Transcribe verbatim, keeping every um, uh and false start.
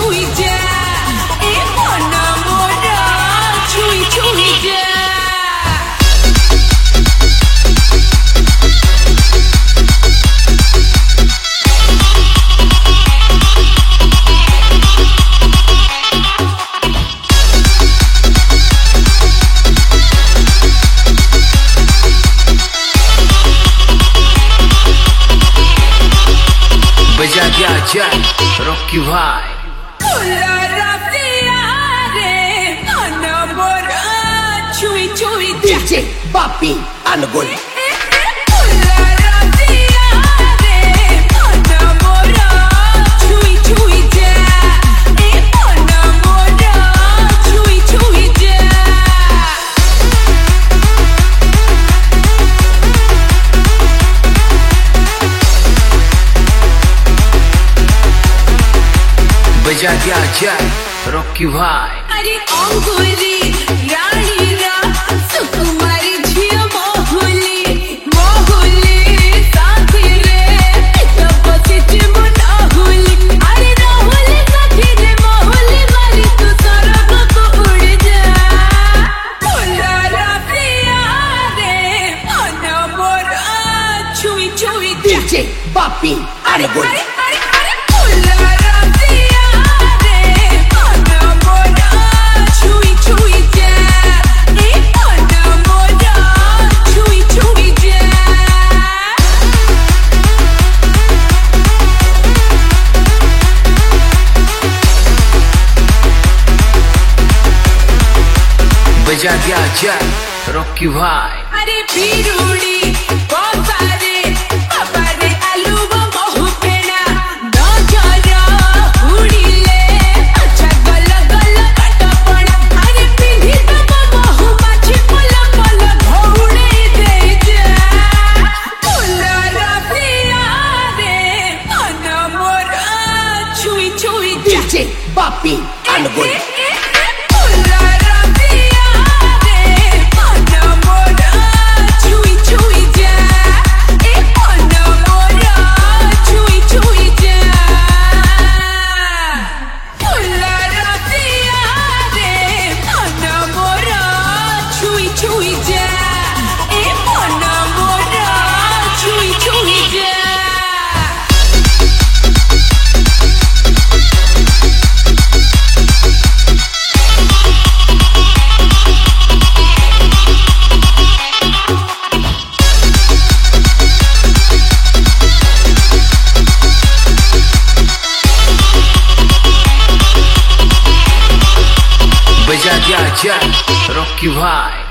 छुई जा ए मन मोरा छुई छुई जा बजा दिया जाए रॉकी भाई छुई छुई डीजे बापी अनगुल बजा दिया जाए रॉकी भाई अरे अंगुरी रानी रा सुकुमारी झिया मोहुली मोहुली साथी रे तब सिटी मोहुली अरे राहुली साथी रे मोहुली वाली तू सरग को उड़ जा बोला रफिया रे मन मोरा छुई छुई डीजे बापी अनगुल बजा दिया जाए रॉकी भाई अरे पीरुड़ी बाबारे बाबारे आलू बहु पेड़ा नजरा उड़ीले अच्छा गल गल कटपड़ा अरे पिंधी तो बहु माछी पल पल धौड़े दे जा बोला रफिया रे मन मोरा छुई छुई डीजे बापी अनगुल छुई जा ए मन मोरा छुई छुई जा बजा दिया जाए रॉकी भाई